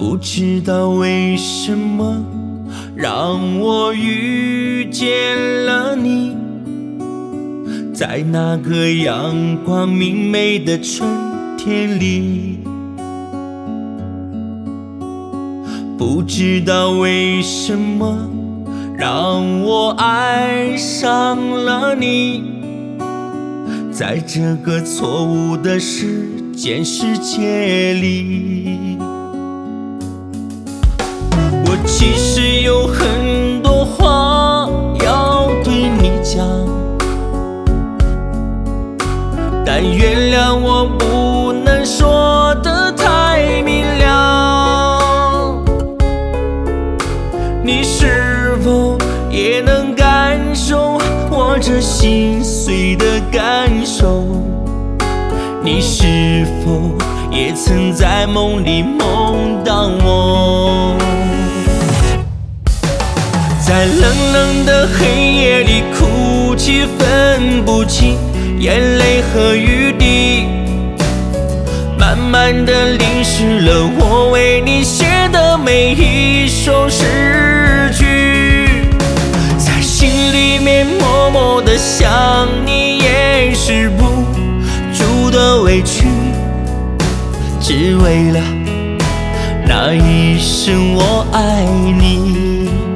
不知道为什么让我遇见了你，在那个阳光明媚的春天里。不知道为什么让我爱上了你，在这个错误的时间世界里。我其实有很多话要对你讲，但原谅我不能说得太明了。你是否也能感受我这心碎的感受？你是否也曾在梦里梦到我？在冷冷的黑夜里哭泣，分不清眼泪和雨滴，慢慢地淋湿了我为你写的每一首诗句。在心里面默默地想你，掩饰不住的委屈，只为了那一声我爱你。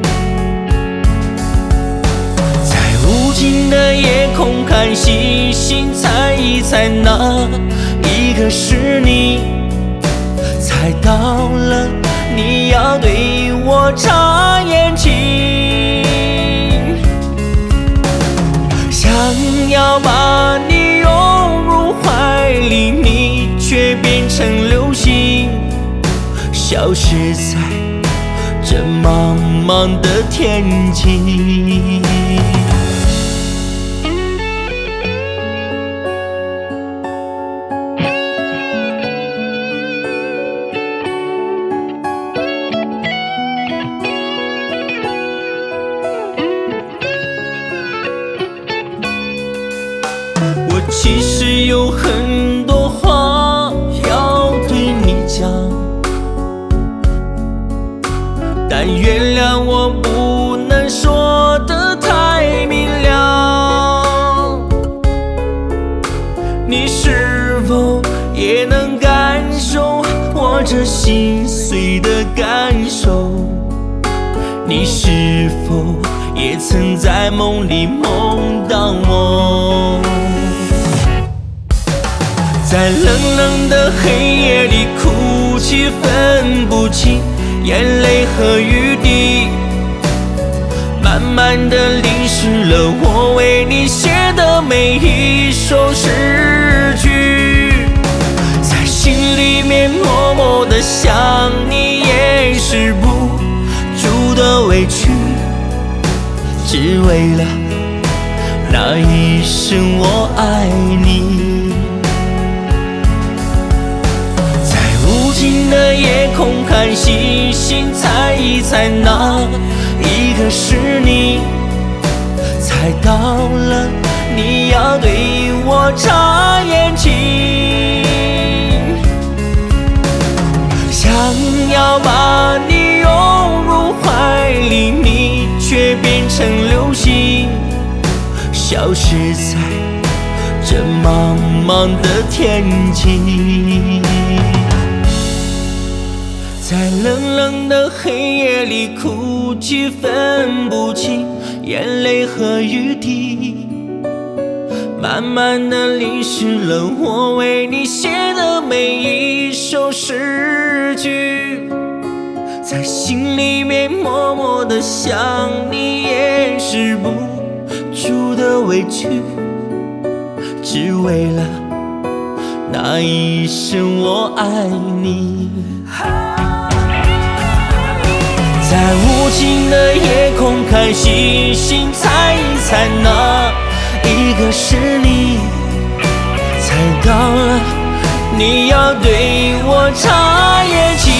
在无尽的夜空看星星，猜一猜哪一个是你，猜到了你要对我眨眼睛，想要把你拥入怀里，你却变成流星，消失在这茫茫的天际。我其实有很多话要对你讲，但原谅我不能说得太明了。你是否也能感受我这心碎的感受？你是否也曾在梦里梦到我？在冷冷的黑夜里哭泣，分不清眼泪和雨滴，慢慢地淋湿了我为你写的每一首诗句。在心里面默默地想你，掩饰不住的委屈，只为了那一声我爱你。无尽的夜空看星星，猜一猜哪一个是你，猜到了你要对我眨眼睛，想要把你拥入怀里，你却变成流星，消失在这茫茫的天际。在冷冷的黑夜里哭泣，分不清眼泪和雨滴，慢慢地淋湿了我为你写的每一首诗句。在心里面默默地想你，掩饰不住的委屈，只为了那一声我爱你。在无尽的夜空看星星，猜一猜哪一个是你，猜到了你要对我眨眼睛，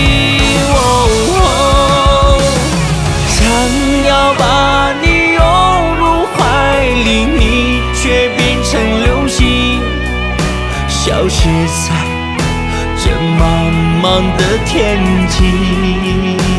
想要把你拥入怀里，你却变成流星，消失在这茫茫茫的天际。